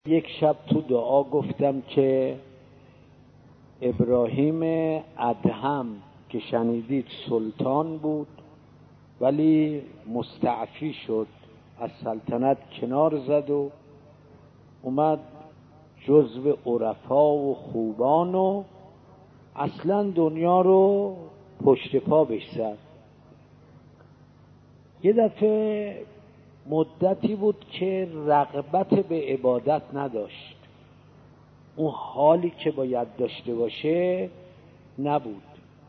یک شب تو دعا گفتم که ابراهیم ادهم که شنیدید سلطان بود ولی مستعفی شد، از سلطنت کنار زد و اومد جزو عرفا و خوبان و اصلا دنیا رو پشت پا بش زد. یه دفعه مدتی بود که رغبت به عبادت نداشت، اون حالی که باید داشته باشه نبود.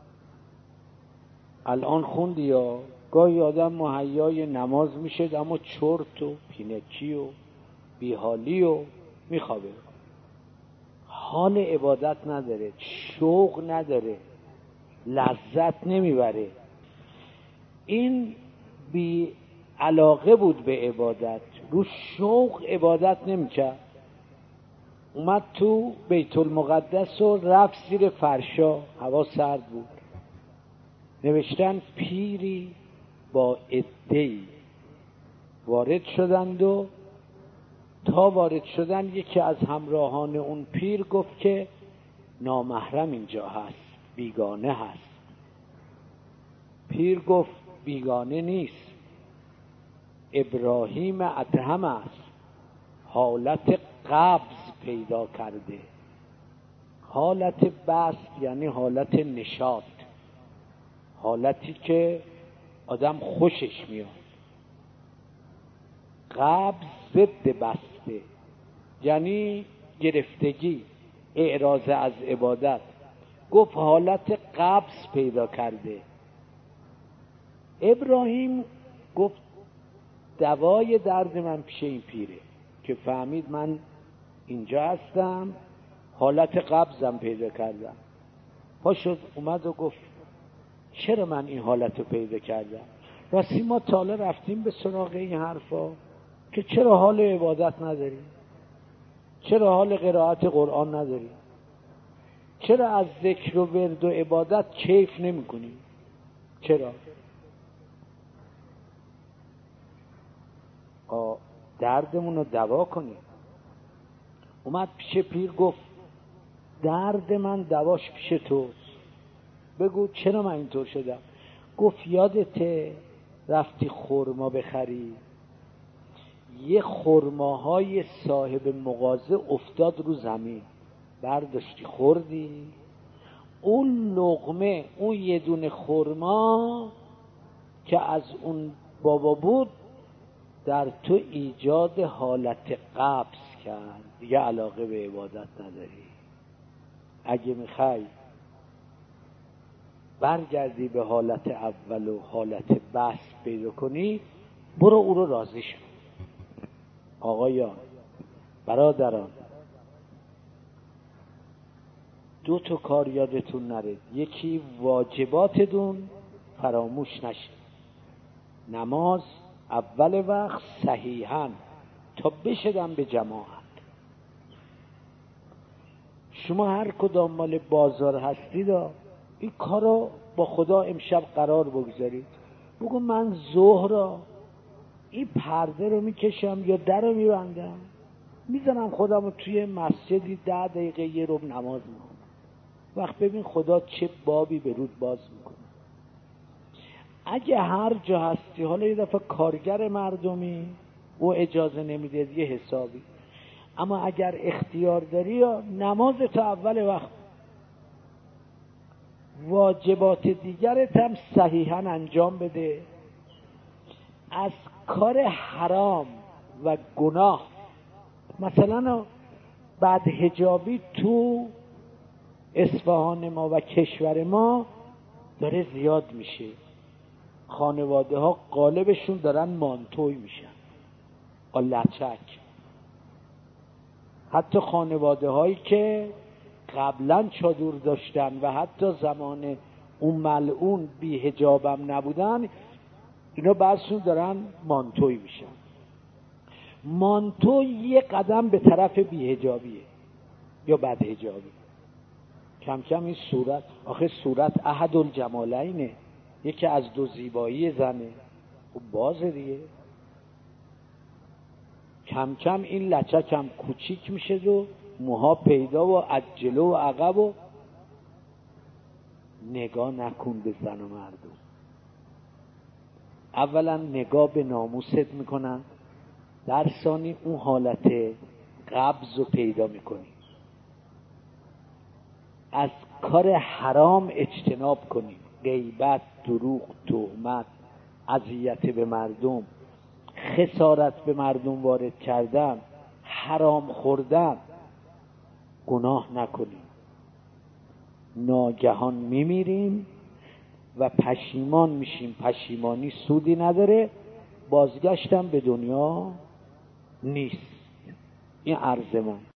الان خوندی یا گاهی آدم مهیای نماز میشه اما چرت و پینکی و بیحالی و میخوابه، حال عبادت نداره، شوق نداره، لذت نمیبره. این بی علاقه بود به عبادت، رو شوق عبادت نمیکرد. اومد تو بیت المقدس و رفت زیر فرشا، هوا سرد بود، نوشتن پیری با عده‌ای وارد شدند و تا وارد شدن یکی از همراهان اون پیر گفت که نامحرم اینجا هست، بیگانه هست. پیر گفت بیگانه نیست، ابراهیم ادهم است، حالت قبض پیدا کرده. حالت بسط یعنی حالت نشاط، حالتی که آدم خوشش میاد. قبض ضد بسته یعنی گرفتگی، اعراض از عبادت. گفت حالت قبض پیدا کرده. ابراهیم گفت دوای درد من پیش این پیره که فهمید من اینجا هستم، حالت قبضم پیدا کردم. پا شد اومد و گفت چرا من این حالت رو پیدا کردم؟ راستی ما تا حالا رفتیم به سراغ این حرفا که چرا حال عبادت نداریم؟ چرا حال قرائت قرآن نداریم؟ چرا از ذکر و ورد و عبادت کیف نمی کنیم؟ چرا؟ دردمون رو دوا کنیم. اومد پیش پیر گفت درد من دواش پیش توست، بگو چرا من اینطور شدم؟ گفت یادته رفتی خرما بخری، یه خرماهای صاحب مغازه افتاد رو زمین، برداشتی خوردی، اون لقمه، اون یه دونه خرما که از اون بابا بود در تو ایجاد حالت قبض کرد، دیگه علاقه به عبادت نداری. اگه میخوای برگردی به حالت اول و حالت بسط پیدا کنی، برو او رو راضی شو. آقایان، برادران، دو تا کار یادتون نره. یکی واجباتتون فراموش نشه، نماز اول وقت صحیحاً تا بشدم به جماعت. شما هر کدام مال بازار هستید این کارو با خدا امشب قرار بگذارید. بگو من ظهر این پرده رو میکشم یا در رو میبندم، میزنم خودم رو توی مسجدی 10 دقیقه یه ربع نماز میکنم. وقت ببین خدا چه بابی به رود باز میکنه. اگه هر جا هستی، حالا یه دفعه کارگر مردمی او اجازه نمیده یه حسابی، اما اگر اختیار داری نماز تا اول وقت، واجبات دیگرت هم صحیحاً انجام بده. از کار حرام و گناه، مثلا بعد حجابی تو اصفهان ما و کشور ما داره زیاد میشه. خانواده ها غالبشون دارن مانتوی میشن، لچک. حتی خانواده هایی که قبلا چادر داشتن و حتی زمان اون ملعون بی حجابم نبودن، اینا بعضشون دارن مانتوی میشن. مانتو یه قدم به طرف بی حجابیه یا بد حجابی. کم کم این صورت، آخه صورت احد الجمالینه، یکی از 2 زیبایی زنه، خب بازه دیگه. کم کم این لچک هم کوچیک میشه و موها پیدا و از جلو و عقب و نگاه نکن به زن و مردم. اولا نگاه به ناموست میکنن، در ثانی اون حالت قبض رو پیدا میکنی. از کار حرام اجتناب کنی، غیبت، دروغ، تهمت، اذیت به مردم، خسارت به مردم وارد کردن، حرام خوردن، گناه نکنیم. ناگهان میمیریم و پشیمان میشیم. پشیمانی سودی نداره، بازگشتم به دنیا نیست. این عرض من.